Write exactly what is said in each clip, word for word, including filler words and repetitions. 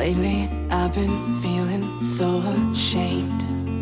Lately I've been feeling so ashamed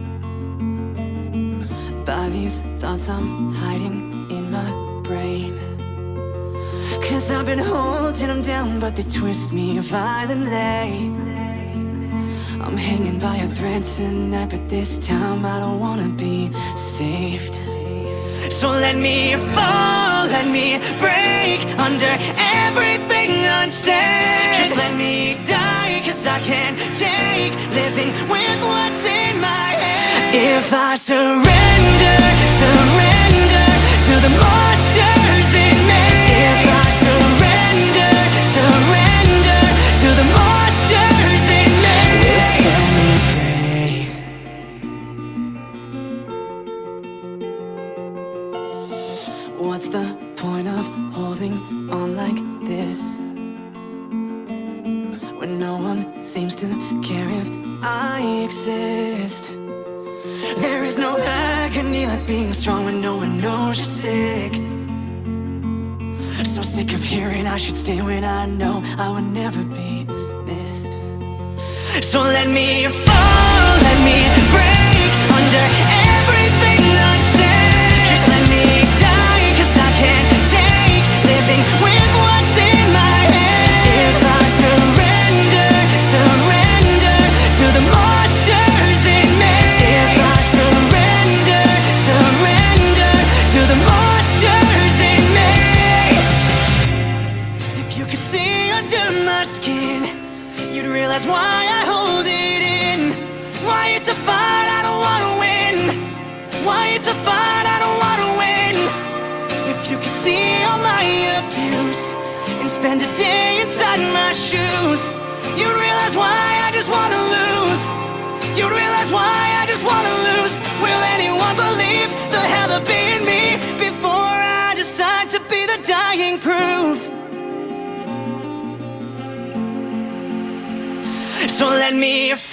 by these thoughts I'm hiding in my brain. Cause I've been holding them down, but they twist me violently. I'm hanging by a thread tonight, but this time I don't wanna be saved. So let me fall, let me break under everything unsaid. Just let me die, cause I can't take living with what's in my head. If I surrender, surrender to the monsters in me. If I surrender, surrender to the monsters in me, will set me free. What's the point of holding on like this when no one seems to care if I exist? There is no agony like being strong when no one knows you're sick. So sick of hearing I should stay when I know I would never be missed. So let me fall, let me break under everything unsaid. Just let me die, cause I can't take living with what's in my head. If I surrender, surrender to the monsters in me. If I surrender, surrender to the monsters in me. If you could see under my skin, you'd realize why I hold it in. Why it's a fight I don't wanna win. Why it's a fight I don't wanna win. If you could see all my abuse and spend a day inside my shoes, you'd realize why I just wanna lose. You'd realize why I just wanna lose. Will anyone believe the hell there be in me before I decide to be the dying proof? So let me